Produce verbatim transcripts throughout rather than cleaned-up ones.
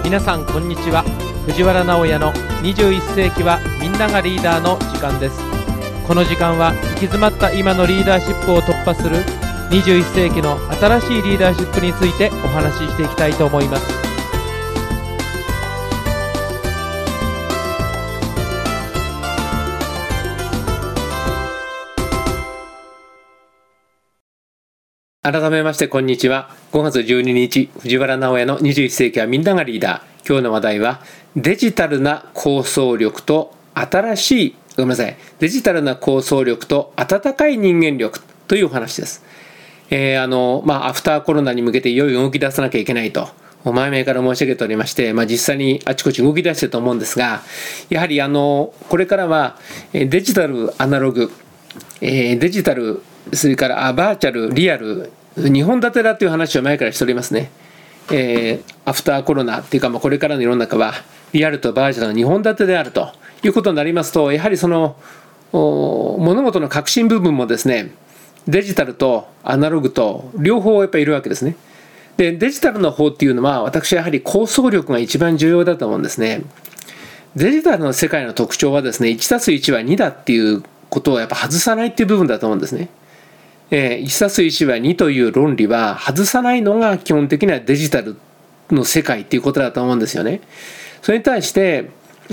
皆さんこんにちは。藤原直哉のにじゅういっ世紀はみんながリーダーの時間です。この時間は行き詰まった今のリーダーシップを突破するにじゅういっ世紀の新しいリーダーシップについてお話ししていきたいと思います。改めましてこんにちは。ごがつじゅうににち、藤原直哉のにじゅういっ世紀はみんながリーダー。今日の話題はデジタルな構想力と新しいごめんなさいデジタルな構想力と温かい人間力というお話です。えー、あのまあアフターコロナに向けていよいよ動き出さなきゃいけないと前々から申し上げておりまして、まあ、実際にあちこち動き出していると思うんですが、やはりあのこれからはデジタルアナログ、えー、デジタルそれからあバーチャルリアルにほん立てだという話を前からしておりますね。えー、アフターコロナっていうか、まあ、これからの世の中はリアルとバーチャルのにほん立てであるということになりますと、やはりその物事の核心部分もですね、デジタルとアナログと両方やっぱりいるわけですね。でデジタルの方っていうのは私はやはり構想力が一番重要だと思うんですね。デジタルの世界の特徴はですね、いちたすいちはにだっていうことをやっぱ外さないっていう部分だと思うんですね。えー、いちたすいちはにという論理は外さないのが基本的にはデジタルの世界っていうことだと思うんですよね。それに対して、うん、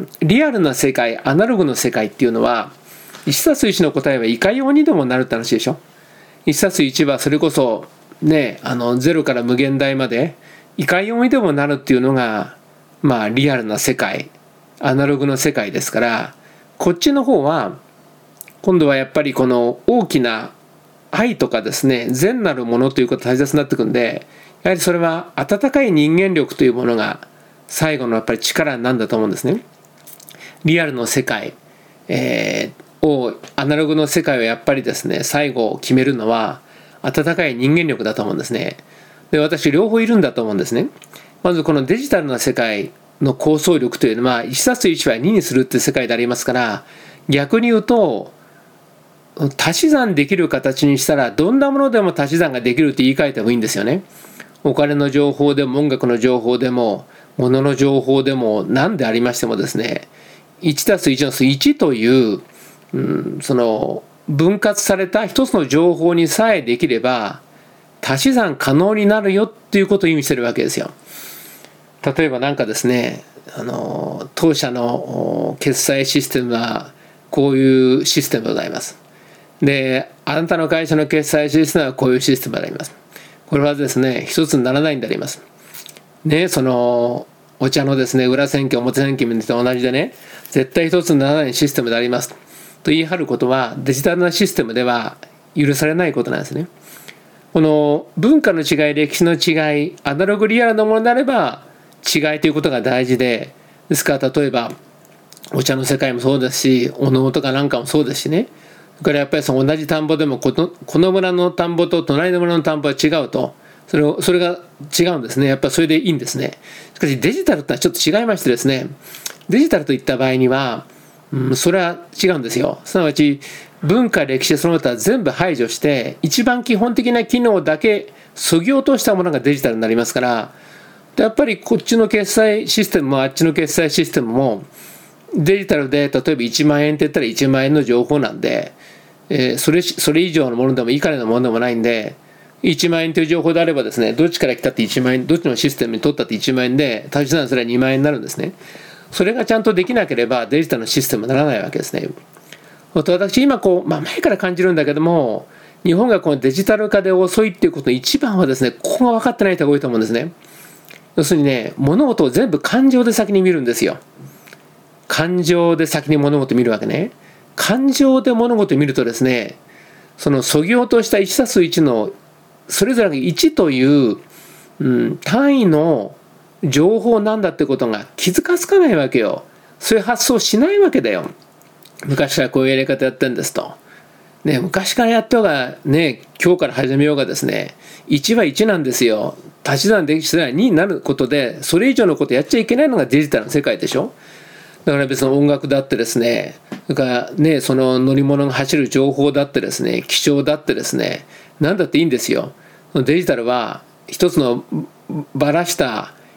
リアルな世界、アナログの世界っていうのはいちたすいちの答えはいかようにでもなるって話でしょ。いちたすいちはそれこそね、あのゼロから無限大までいかようにでもなるっていうのがまあリアルな世界、アナログの世界ですから、こっちの方は今度はやっぱりこの大きな愛とかですね、善なるものということが大切になってくるんで、やはりそれは温かい人間力というものが最後のやっぱり力なんだと思うんですね。リアルの世界、えー、をアナログの世界をやっぱりですね、最後決めるのは温かい人間力だと思うんですね。で、私両方いるんだと思うんですね。まずこのデジタルな世界の構想力というのはいちたすいちはににするっていう世界でありますから、逆に言うと足し算できる形にしたらどんなものでも足し算ができるって言い換えてもいいんですよね。お金の情報でも音楽の情報でも物の情報でも何でありましてもですね、いちたすいちの数いちという、うん、その分割された一つの情報にさえできれば足し算可能になるよっていうことを意味してるわけですよ。例えばなんかですね、あの当社の決済システムはこういうシステムでございます。で、あなたの会社の決済システムはこういうシステムであります。これはですね、一つにならないんであります。ね、そのお茶のですね、裏千家表千家と同じでね、絶対一つにならないシステムでありますと言い張ることはデジタルなシステムでは許されないことなんですね。この文化の違い、歴史の違い、アナログリアルなものであれば違いということが大事で、ですから例えばお茶の世界もそうですし、お能とかなんかもそうですしね。それからやっぱりその同じ田んぼでもこの、この村の田んぼと隣の村の田んぼは違うと、それをそれが違うんですね。やっぱりそれでいいんですね。しかしデジタルってのはちょっと違いましてですね、デジタルといった場合には、うん、それは違うんですよ。すなわち文化歴史その他は全部排除して一番基本的な機能だけ削ぎ落としたものがデジタルになりますから、やっぱりこっちの決済システムもあっちの決済システムもデジタルで例えばいちまんえんって言ったらいちまんえんの情報なんで、えー、それそれ以上のものでも以下のものでもないんで、いちまんえんという情報であればですね、どっちから来たっていちまんえん、どっちのシステムに取ったっていちまんえんで足し算すればにまんえんになるんですね。それがちゃんとできなければデジタルのシステムにならないわけですね。私今こう、まあ、前から感じるんだけども、日本がこのデジタル化で遅いっていうことの一番はですね、ここが分かってない人が多いと思うんですね。要するにね、物事を全部感情で先に見るんですよ。感情で先に物事を見るわけね。感情で物事を見るとですね、その削ぎ落としたいちたすいちのそれぞれがいちという、うん、単位の情報なんだってことが気づかつかないわけよ。そういう発想しないわけだよ。昔からこういうやり方やってるんですと。ね、昔からやった方がね、今日から始めようがですね、いちはいちなんですよ。足し算できたらにになることで、それ以上のことやっちゃいけないのがデジタルの世界でしょ。だから別に音楽だってですね、それからね、その乗り物が走る情報だってですね、気象だってですね、何だっていいんですよ。デジタルは一つのばらした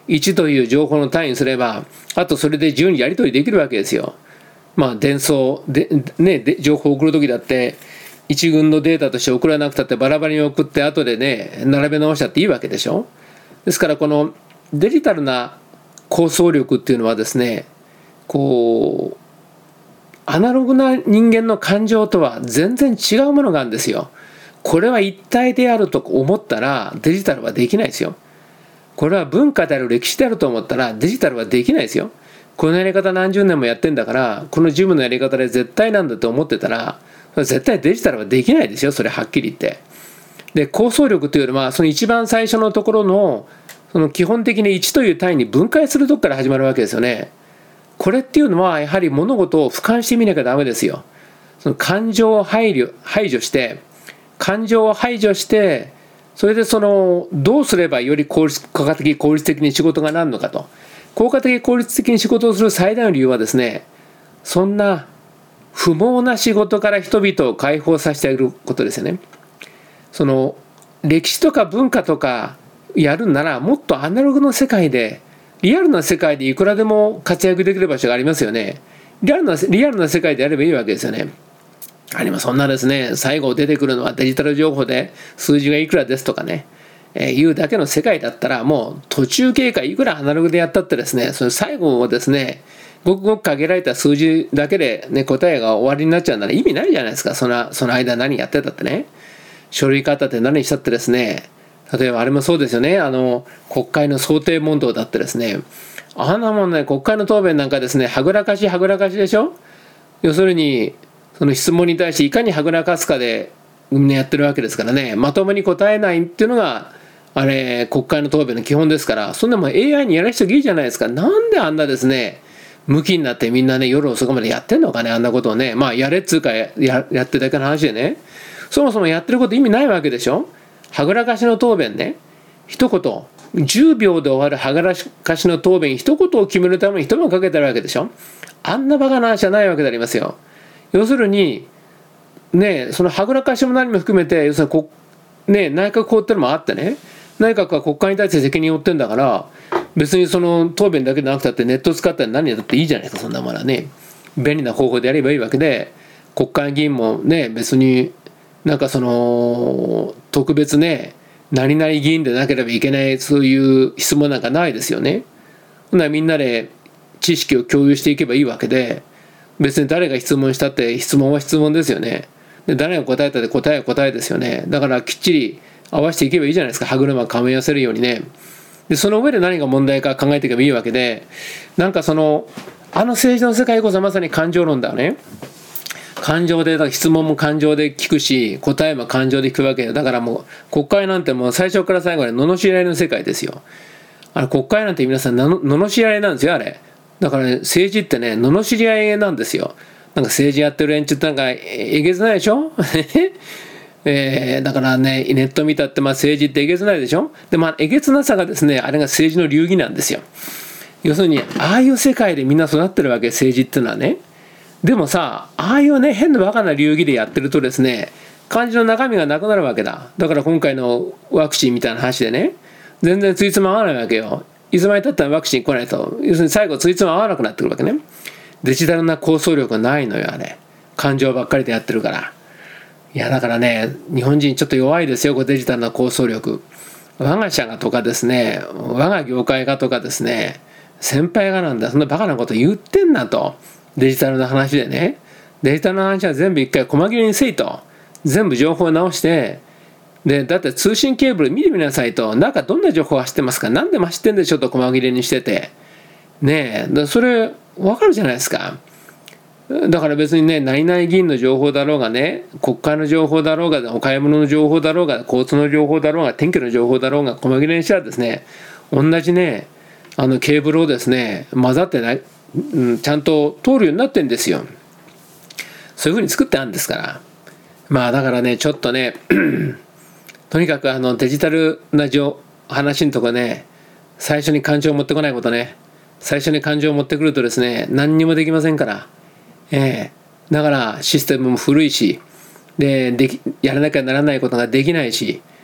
いちという情報の単位にすれば、あとそれで自由にやり取りできるわけですよ。まあ伝送で、ね、で情報を送るときだっていち軍のデータとして送らなくたってバラバラに送って後でね並べ直したっていいわけでしょ。ですからこのデジタルな構想力っていうのはですね、こうアナログな人間の感情とは全然違うものがあるんですよ。これは一体であると思ったらデジタルはできないですよ。これは文化である歴史であると思ったらデジタルはできないですよ。このやり方何十年もやってんだからこのジムのやり方で絶対なんだと思ってたら絶対デジタルはできないですよ、それはっきり言って。で構想力というよりはその一番最初のところのその基本的にいちという単位に分解するとこから始まるわけですよね。これっていうのはやはり物事を俯瞰してみなきゃダメですよ。その感情を排除、排除して感情を排除してそれでそのどうすればより効率効果的効率的に仕事がなるのかと。効果的効率的に仕事をする最大の理由はですね、そんな不毛な仕事から人々を解放させてあげることですよね。その歴史とか文化とかやるならもっとアナログの世界でリアルな世界でいくらでも活躍できる場所がありますよね。リアルなリアルな世界でやればいいわけですよね。あります。そんなですね、最後出てくるのはデジタル情報で数字がいくらですとかね、えー、いうだけの世界だったらもう途中経過いくらアナログでやったってですね、その最後をですねごくごく限られた数字だけで、ね、答えが終わりになっちゃうなら意味ないじゃないですか。その、その間何やってたってね、書類方って何したってですね、例えばあれもそうですよね、あの国会の想定問答だってですね、あんなもんね、国会の答弁なんかですね、はぐらかしはぐらかしでしょ。要するにその質問に対していかにはぐらかすかでやってるわけですからね、まともに答えないっていうのがあれ国会の答弁の基本ですから、そんなもん エーアイ にやらしてもいいじゃないですか。なんであんなですね向きになってみんなね夜遅くまでやってんのかね、あんなことをね。まあやれっつうか や, やってるだけの話でね、そもそもやってること意味ないわけでしょ。はぐらかしの答弁ね、一言じゅうびょうで終わるはぐらかしの答弁一言を決めるために一晩かけてるわけでしょ。あんなバカな話じゃないわけでありますよ。要するにね、そのはぐらかしも何も含めて要するにこ、ね、内閣法ってのもあってね、内閣は国会に対して責任を負ってんだから別にその答弁だけでなくたってネット使ったら何やったっていいじゃないですか。そんなものはね便利な方法でやればいいわけで、国会議員もね別になんかその特別ね何々議員でなければいけないそういう質問なんかないですよね。ほんならみんなで知識を共有していけばいいわけで、別に誰が質問したって質問は質問ですよね。で誰が答えたって答えは答えですよね。だからきっちり合わせていけばいいじゃないですか。歯車かみ合わせるようにね。でその上で何が問題か考えていけばいいわけで、なんかそのあの政治の世界こそまさに感情論だよね。感情でだから質問も感情で聞くし答えも感情で聞くわけよ。だからもう国会なんてもう最初から最後まで罵り合いの世界ですよ。あれ国会なんて皆さん罵り合いなんですよあれ。だから、ね、政治ってね罵り合いなんですよ。なんか政治やってる連中ってなんかえげつないでしょえー、だからねネット見たってまあ政治ってえげつないでしょ。でまあえげつなさがですねあれが政治の流儀なんですよ。要するにああいう世界でみんな育ってるわけ、政治っていうのはね。でもさああいうね変なバカな流儀でやってるとですね漢字の中身がなくなるわけだ。だから今回のワクチンみたいな話でね全然ついつま合わないわけよ。いつまでたったらワクチン来ないと要するに最後ついつま合わなくなってくるわけね。デジタルな構想力がないのよあれ。感情ばっかりでやってるから。いやだからね日本人ちょっと弱いですよこれデジタルな構想力。我が社がとかですね我が業界がとかですね先輩がなんだそんなバカなこと言ってんなと。デジタルな話でねデジタルな話は全部一回細切れにせいと。全部情報を直してでだって通信ケーブル見てみなさいと。中どんな情報走ってますか何でも走ってんでしょと細切れにしててねえだそれ分かるじゃないですか。だから別にね何々議員の情報だろうがね国会の情報だろうがお買い物の情報だろうが交通の情報だろうが天気の情報だろうが細切れにしたらですね同じねあのケーブルをですね混ざってない、うん、ちゃんと通るようになってんですよ。そういうふうに作ってあるんですから。まあだからねちょっとねとにかくあのデジタルな情話のとこね最初に感情を持ってこないことね。最初に感情を持ってくるとですね何にもできませんから。えー、だからシステムも古いしでできやらなきゃならないことができないし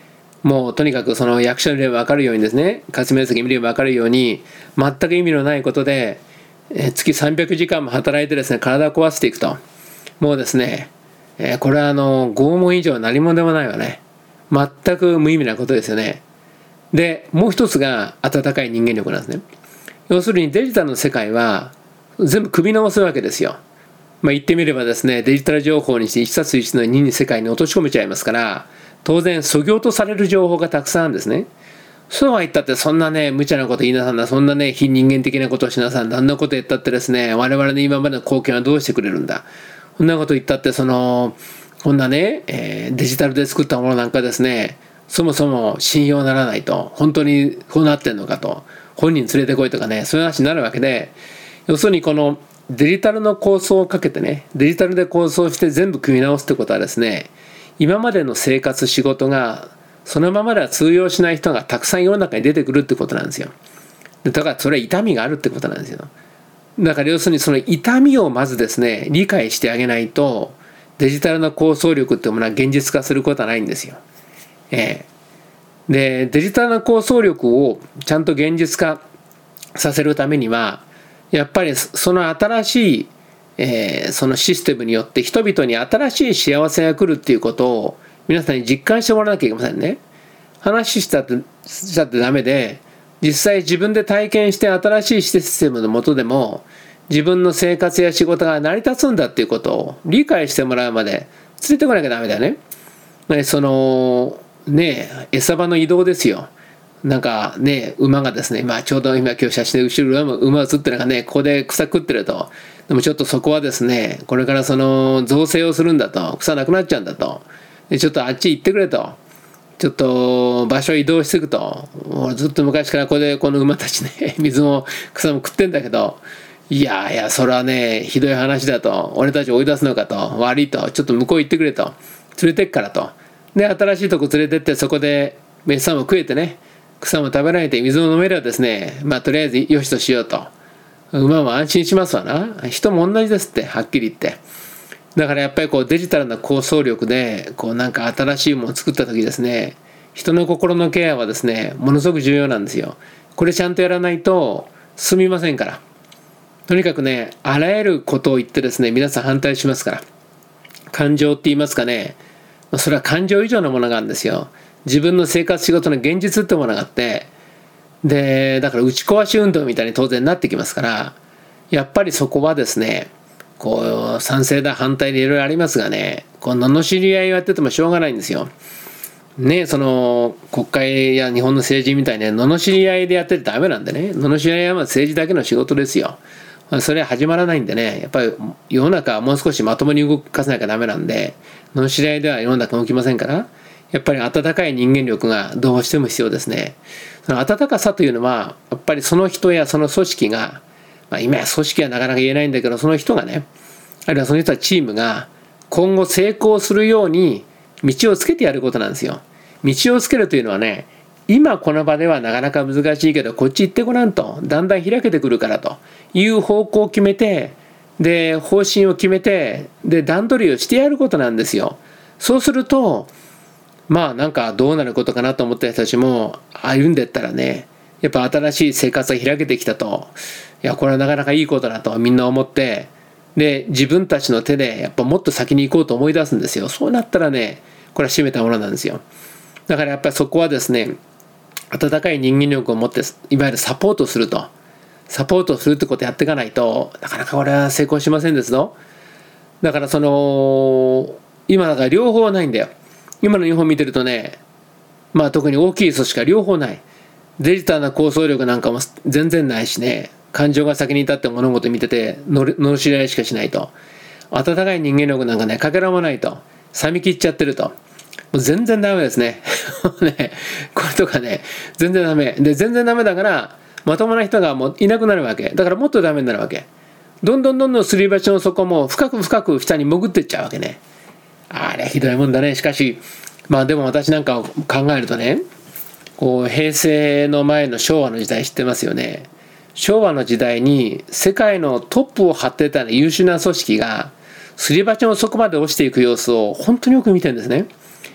もうとにかくその役所見れば分かるようにですね、活面積見れば分かるように、全く意味のないことで、えー、月さんびゃくじかんも働いてですね、体を壊していくと。もうですね、えー、これはあの拷問以上何もでもないわね。全く無意味なことですよね。で、もう一つが温かい人間力なんですね。要するにデジタルの世界は全部組み直すわけですよ。まあ、言ってみればですね、デジタル情報にしていちたすいちのにに世界に落とし込めちゃいますから、当然そぎ落とされる情報がたくさんあるんですね。そうは言ったってそんなね、無茶なこと言いなさんだ、そんなね、非人間的なことをしなさんだ、あんなこと言ったってですね、我々の今までの貢献はどうしてくれるんだ。こんなこと言ったって、その、こんなね、えー、デジタルで作ったものなんかですね、そもそも信用ならないと、本当にこうなってんのかと、本人連れてこいとかね、そういう話になるわけで、要するにこのデジタルの構想をかけてね、デジタルで構想して全部組み直すってことはですね、今までの生活仕事がそのままでは通用しない人がたくさん世の中に出てくるってことなんですよ。だからそれは痛みがあるってことなんですよ。だから要するにその痛みをまずですね、理解してあげないと、デジタルの構想力っていうものは現実化することはないんですよ。えー、でデジタルの構想力をちゃんと現実化させるためにはやっぱりその新しい、えー、そのシステムによって人々に新しい幸せが来るっていうことを皆さんに実感してもらわなきゃいけませんね。話したってしたってダメで、実際自分で体験して新しいシステムの下でも自分の生活や仕事が成り立つんだっていうことを理解してもらうまで連れてこなきゃダメだよね。そのねえ、餌場の移動ですよ。なんかね、馬がですね、まあちょうど今今日写真で後ろ馬馬映ってるのがね、ここで草食ってると。でもちょっとそこはですね、これからその造成をするんだと、草なくなっちゃうんだと。でちょっとあっち行ってくれと。ちょっと場所を移動していくと。もうずっと昔からここでこの馬たちね、水も草も食ってんだけど、いやいや、それはね、ひどい話だと。俺たち追い出すのかと。悪いと。ちょっと向こう行ってくれと。連れてっからと。で、新しいとこ連れてって、そこで餌も食えてね、草も食べられて水も飲めればですね、まあとりあえずよしとしようと。馬も安心しますわな。人も同じですって、はっきり言って。だからやっぱりこうデジタルな構想力で、こうなんか新しいものを作った時ですね、人の心のケアはですね、ものすごく重要なんですよ。これちゃんとやらないと進みませんから。とにかくね、あらゆることを言ってですね、皆さん反対しますから。感情って言いますかね、それは感情以上のものがあるんですよ。自分の生活仕事の現実ってものがあって、でだから打ち壊し運動みたいに当然なってきますから、やっぱりそこはですね、こう賛成だ反対でいろいろありますがね、こう罵り合いをやっててもしょうがないんですよ。ね、その国会や日本の政治みたいに罵り合いでやっててダメなんでね、罵り合いはまあ政治だけの仕事ですよ。それは始まらないんでね、やっぱり世の中はもう少しまともに動かせなきゃダメなんで、罵り合いでは世の中動きませんから、やっぱり温かい人間力がどうしても必要ですね。その温かさというのはやっぱりその人やその組織が、まあ、今や組織はなかなか言えないんだけど、その人がね、あるいはその人はチームが今後成功するように道をつけてやることなんですよ。道をつけるというのはね、今この場ではなかなか難しいけどこっち行ってごらんと、だんだん開けてくるからという方向を決めて、で方針を決めて、で段取りをしてやることなんですよ。そうするとまあなんかどうなることかなと思った人たちも歩んでったらね、やっぱ新しい生活が開けてきたと、いやこれはなかなかいいことだとみんな思って、で自分たちの手でやっぱもっと先に行こうと思い出すんですよ。そうなったらね、これは締めたものなんですよ。だからやっぱりそこはですね、温かい人間力を持っていわゆるサポートすると、サポートするってことをやっていかないとなかなかこれは成功しませんですぞ。だからその今だから両方ないんだよ。今の日本見てるとね、まあ特に大きい組織は両方ない。デジタルな構想力なんかも全然ないしね、感情が先に立って物事見てて罵り合いしかしないと、温かい人間力なんかねかけらもないと、冷め切っちゃってると、もう全然ダメですねね、これとかね全然ダメで、全然ダメだからまともな人がもういなくなるわけだから、もっとダメになるわけ。どんどんどんどんすり鉢の底も深く深く下に潜っていっちゃうわけね。あれひどいもんだね。しかしまあでも私なんか考えるとね、こう平成の前の昭和の時代知ってますよね。昭和の時代に世界のトップを張ってた優秀な組織がすり鉢の底まで落ちていく様子を本当によく見てるんですね。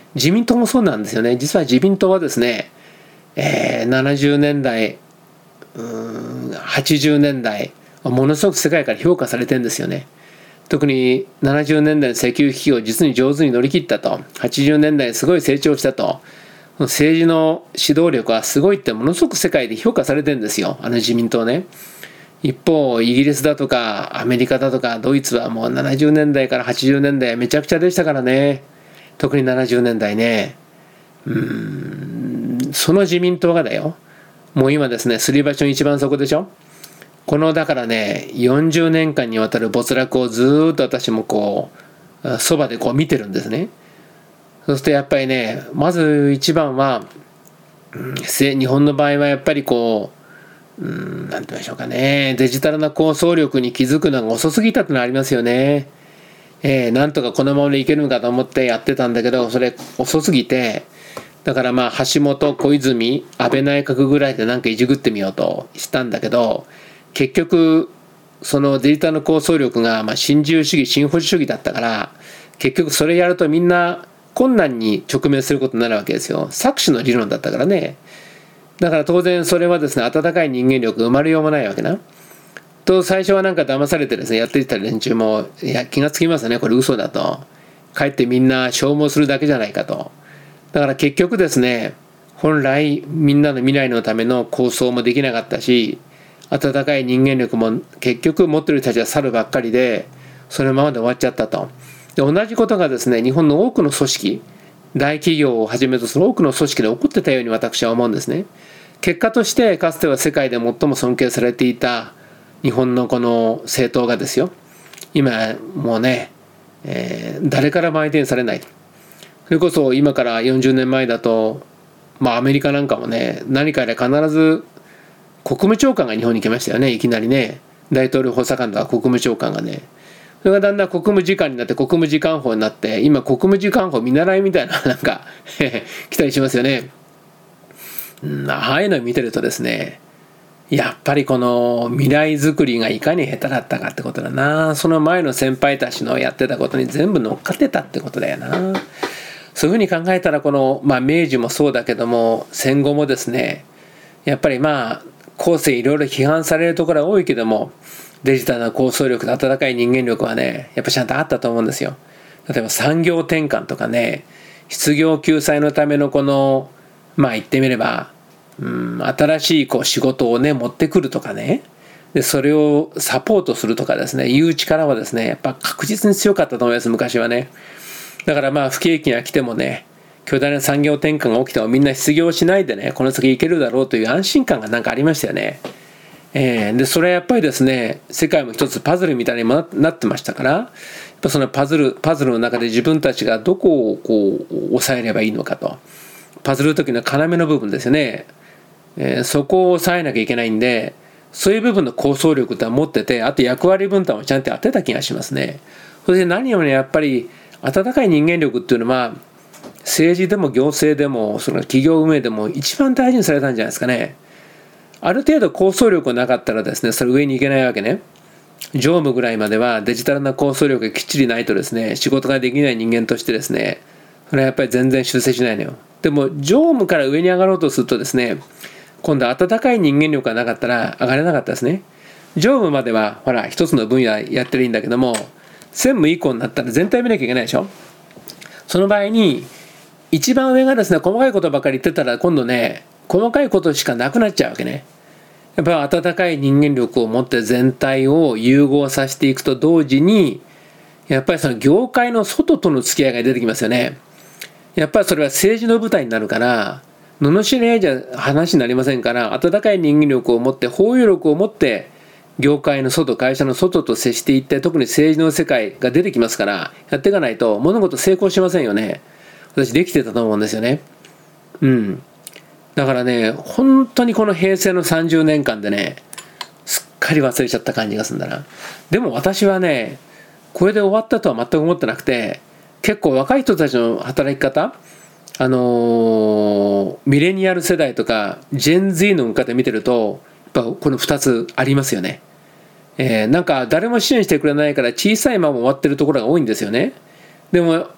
自民党もそうなんですよね。実は自民党はですね、えー、ななじゅうねんだい、うーんはちじゅうねんだいものすごく世界から評価されてるんですよね。特にななじゅうねんだいの石油危機を実に上手に乗り切ったと、はちじゅうねんだいにすごい成長したと、政治の指導力はすごいってものすごく世界で評価されてるんですよ、あの自民党ね。一方イギリスだとかアメリカだとかドイツはもうななじゅうねんだいからはちじゅうねんだいめちゃくちゃでしたからね。特にななじゅうねんだいね。うーんその自民党がだよ、もう今ですね、すり鉢の一番底でしょ。このだからねよんじゅうねんかんにわたる没落をずーっと私もこうそばでこう見てるんですね。そうするとやっぱりね、まず一番は、うん、日本の場合はやっぱりこう、うん、なんて言いましょうかね、デジタルな構想力に気づくのが遅すぎたってのはありますよね。えー、なんとかこのままでいけるのかと思ってやってたんだけど、それ遅すぎて、だからまあ橋本、小泉、安倍内閣ぐらいでなんかいじくってみようとしたんだけど、結局そのデジタルの構想力がまあ新自由主義、新保守主義だったから、結局それやるとみんな困難に直面することになるわけですよ。搾取の理論だったからね。だから当然それはですね、温かい人間力生まれようもないわけな。と最初はなんか騙されてですね、やっていた連中もいや気がつきますね、これ嘘だと。かえってみんな消耗するだけじゃないかと。だから結局ですね、本来みんなの未来のための構想もできなかったし、温かい人間力も結局持ってる人たちは去るばっかりで、そのままで終わっちゃったと。で同じことがですね、日本の多くの組織、大企業をはじめとする多くの組織で起こってたように私は思うんですね。結果としてかつては世界で最も尊敬されていた日本のこの政党がですよ、今もうね、えー、誰からも相手にされない。それこそ今からよんじゅうねんまえだと、まあアメリカなんかもね、何かで必ず国務長官が日本に来ましたよね、いきなりね。大統領補佐官とか国務長官がね。それがだんだん国務次官になって国務次官補になって、今国務次官補見習いみたいななんか来たりしますよね。うん、ああいうの見てるとですね、やっぱりこの未来づくりがいかに下手だったかってことだな。その前の先輩たちのやってたことに全部乗っかってたってことだよな。そういうふうに考えたらこの、まあ、明治もそうだけども戦後もですね、やっぱりまあ後世いろいろ批判されるところは多いけども、デジタルな構想力と温かい人間力はね、やっぱちゃんとあったと思うんですよ。例えば産業転換とかね、失業救済のためのこの、まあ言ってみれば、うん、新しいこう仕事をね、持ってくるとかね、で、それをサポートするとかですね、いう力はですね、やっぱ確実に強かったと思います、昔はね。だからまあ不景気が来てもね、巨大な産業転換が起きてもみんな失業しないでね、この先いけるだろうという安心感がなんかありましたよね。えー、でそれはやっぱりですね、世界も一つパズルみたいになってましたから、やっぱそのパズルパズルの中で自分たちがどこをこう抑えればいいのかと、パズル時の要の部分ですよね、えー、そこを抑えなきゃいけないんで、そういう部分の構想力って持ってて、あと役割分担をちゃんとやってた気がしますね。それで何よりやっぱり温かい人間力っていうのは政治でも行政でもその企業運営でも一番大事にされたんじゃないですかね。ある程度構想力がなかったらですね、それ上に行けないわけね。常務ぐらいまではデジタルな構想力がきっちりないとですね、仕事ができない人間としてですね、それはやっぱり全然修正しないのよ。でも常務から上に上がろうとするとですね、今度温かい人間力がなかったら上がれなかったですね。常務まではほら一つの分野やってるいいんだけども、専務以降になったら全体見なきゃいけないでしょ。その場合に一番上がですね、細かいことばかり言ってたら今度ね、細かいことしかなくなっちゃうわけね。やっぱり温かい人間力を持って全体を融合させていくと同時に、やっぱりその業界の外との付き合いが出てきますよね。やっぱりそれは政治の舞台になるから、罵り合いじゃ話になりませんから、温かい人間力を持って包容力を持って業界の外、会社の外と接していって、特に政治の世界が出てきますから、やっていかないと物事成功しませんよね。私できてたと思うんですよね。うん。だからね、本当にこの平成のさんじゅうねんかんでね、すっかり忘れちゃった感じがするんだな。でも私はね、これで終わったとは全く思ってなくて、結構若い人たちの働き方、あのー、ミレニアル世代とかジェン Z の方見てると、やっぱこのふたつありますよね。えー、なんか誰も支援してくれないから小さいまま終わってるところが多いんですよね。でも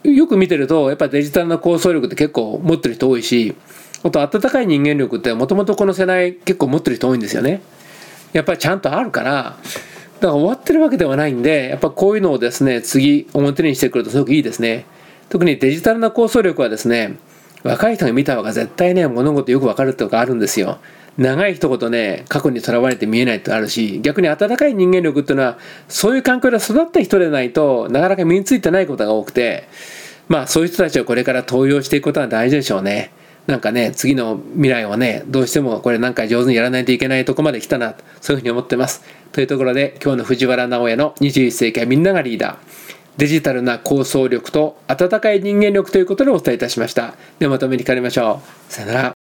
よく見てるとやっぱりデジタルな構想力って結構持ってる人多いし、あと温かい人間力ってもともとこの世代結構持ってる人多いんですよね。やっぱりちゃんとあるから、だから終わってるわけではないんで、やっぱこういうのをですね次表にしてくるとすごくいいですね。特にデジタルな構想力はですね、若い人が見た方が絶対ね物事よく分かるってことがあるんですよ。長い一言ね過去にとらわれて見えないってあるし、逆に温かい人間力っていうのはそういう環境で育った人でないとなかなか身についてないことが多くて、まあそういう人たちをこれから登用していくことは大事でしょうね。なんかね次の未来はねどうしてもこれなんか上手にやらないといけないとこまで来たな、そういうふうに思ってます。というところで今日の藤原直哉のにじゅういっ世紀はみんながリーダー、デジタルな構想力と温かい人間力ということでお伝えいたしました。ではまとめにかかりましょう。さよなら。